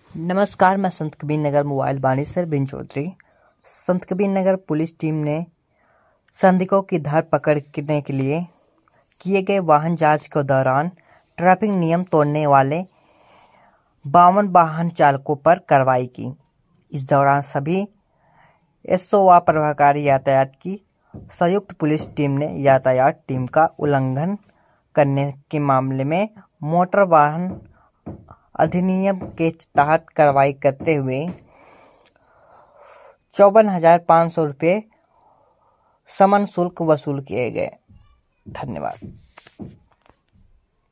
नमस्कार, मैं संत कबीर नगर मोबाइल बानी सरबिन चौधरी। संत कबीर नगर पुलिस टीम ने संदिग्धों की धरपकड़ करने के लिए किए गए वाहन जांच के दौरान ट्रैफिक नियम तोड़ने वाले 52 वाहन चालकों पर कार्रवाई की। इस दौरान सभी एसओ व प्रभावकारी यातायात की संयुक्त पुलिस टीम ने यातायात टीम का उल्लंघन करने के मामले में मोटर वाहन अधिनियम के तहत कार्रवाई करते हुए 54,500 रुपये समन शुल्क वसूल किए गए। धन्यवाद।